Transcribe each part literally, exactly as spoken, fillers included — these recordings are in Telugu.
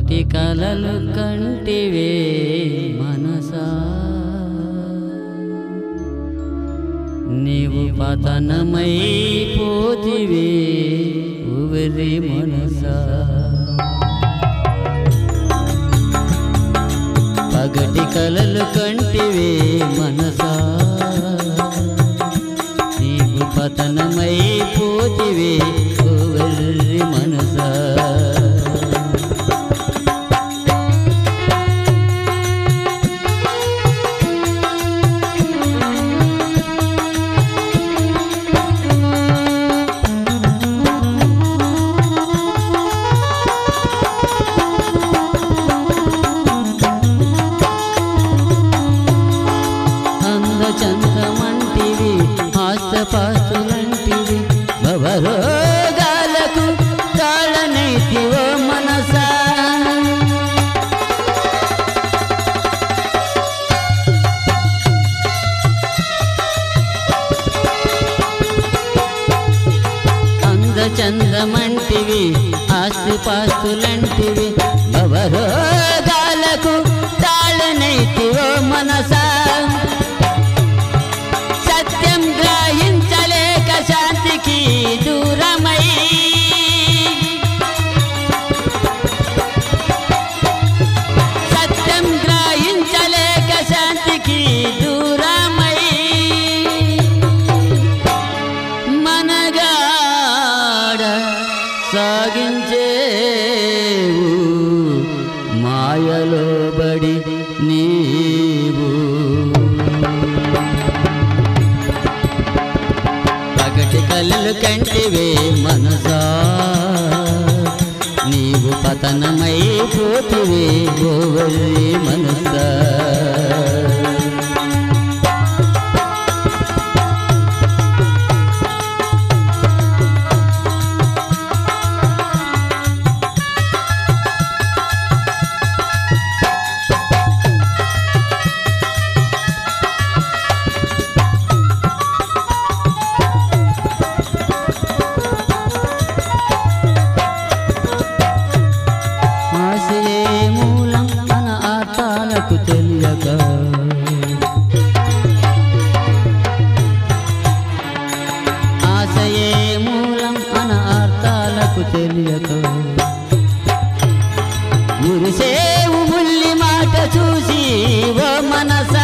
పగటి కలలు కంటివే మనసా నీవు పతనమై పోతివే ఉవరి మనసా పగటి కలలు కంటివే మనసా నీవు పతనమై పోతివే ఉవరి మనసా చందమంటివి ఆస్తపాస్తులంటివి భవరోగాలకు తాళనైతివో మనసా అందచందమంటివి ఆస్తిపాస్తులంటివి భవరోగాలకు తాళనైతివో మనసా శాంతికి దూరమై సత్యం గ్రహించలేక శాంతికి దూరమై మనగాడ సాగించేవు మాయలో బడి నీవు పగటి కలలు కంటివే మనసా నీవు పతనమై పోతివే ఓవరి మనసా తెలియక ఆశయే మూలం అన అర్థాలకు తెలియక మురిసేవు ముల్లి మాట చూసి ఓ మనసా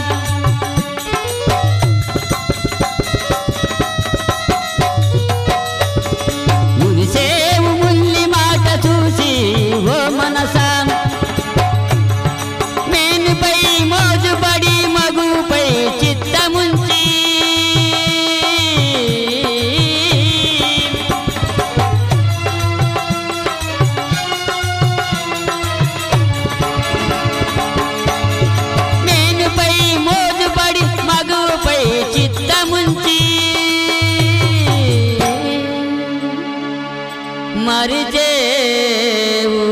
మురిసేవు ముల్లి మాట చూసి ఓ మనసా మోజుపడి మగుపై చిత్తముంచి నేనుపై మోజుపడి మగుపై చిత్తముంచి మరిచేవు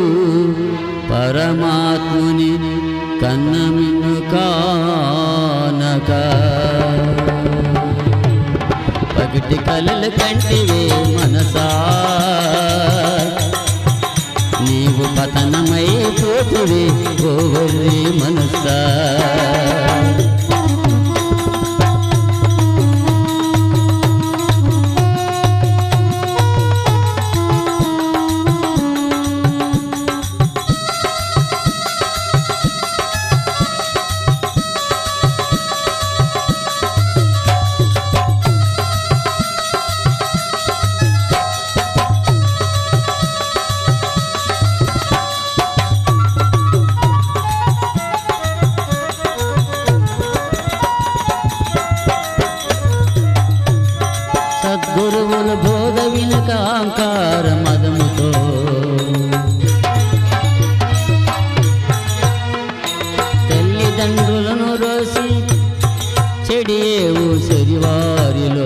పరమాత్ముని కన్నమిన్ను కానక పగటి కలలు కంటివే మనసా నీవు పతనమై పోతువే ఓవరి మనసా సద్గురువులు బోధ వినక అహంకార మదముతో తల్లిదండ్రులను రోసి చెడియేవు శరివారిలో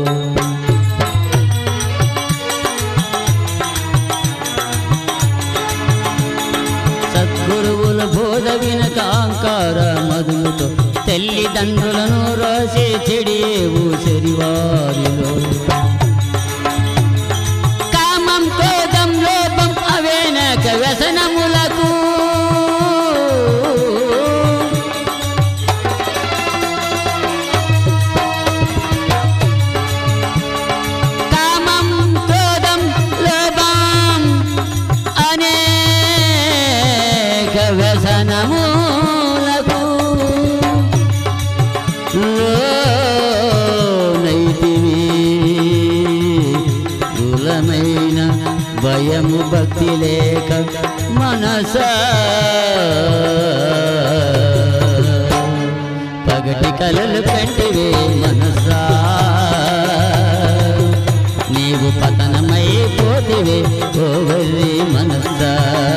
సద్గురువులు బోధ వినక అహంకార మదముతో తల్లిదండ్రులను రోసి చెడియేవు శరివారిలో కామం క్రోధం లోభం అవేనక వ్యసనము లేక వ్యసనములకు లోనైతివి కులమైన భయము భక్తి లేక మనస పగటి కలలు కంటివే మనసా నీవు పతనమైపోతివే ఓవర్రి మనసా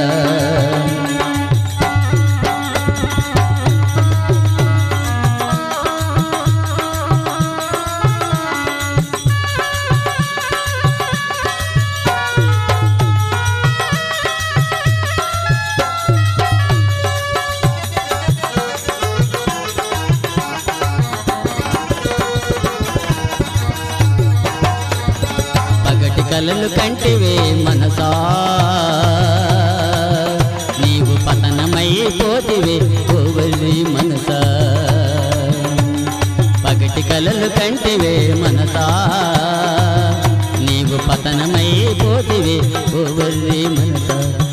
కలలు కంటివే మనసా నీవు పతనమైపోతివే ఓవర్రి మనసా పగటి కలలు కంటివే మనసా నీవు పతనమైపోతివే ఓవర్రి మనసా